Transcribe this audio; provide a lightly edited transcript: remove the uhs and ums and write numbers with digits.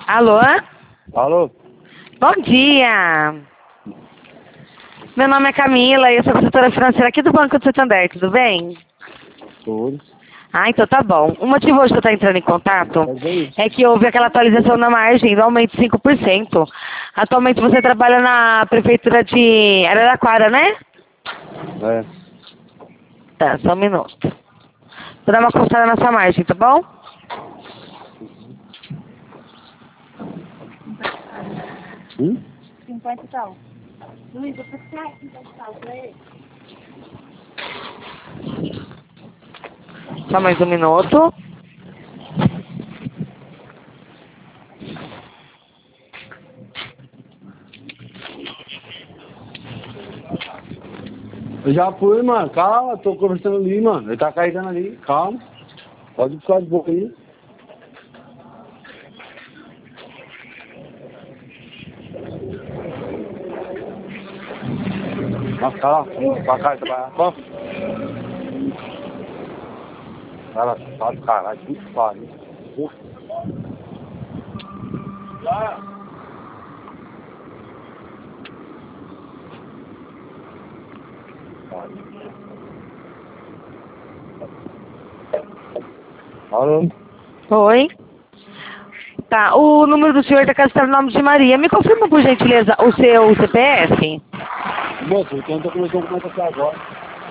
Alô? Alô? Bom dia. Meu nome é Camila e eu sou consultora financeira aqui do Banco do Santander, tudo bem? Tudo. Ah, então tá bom. O motivo hoje que eu estou entrando em contato é que houve aquela atualização na margem do aumento de 5%. Atualmente você trabalha na prefeitura de Araraquara, né? É. Tá, só um minuto. Vou dar uma consultada na sua margem, tá bom? Hum? 50 e tal. Luiz, eu vou ficar 50 e tal pra ele. Só mais um minuto. Eu já fui, mano. Calma, tô conversando ali, mano. Ele tá carregando ali. Calma. Pode ficar de boca aí. Mas calma. Pra cá, trabalhar. Ó. Cara, tá do caralho. Puta pariu. Alô? Oi. Tá, o número do senhor da casa está no nome de Maria. Me confirma, por gentileza, o seu CPF? Moço, eu tô começando a começar aqui agora.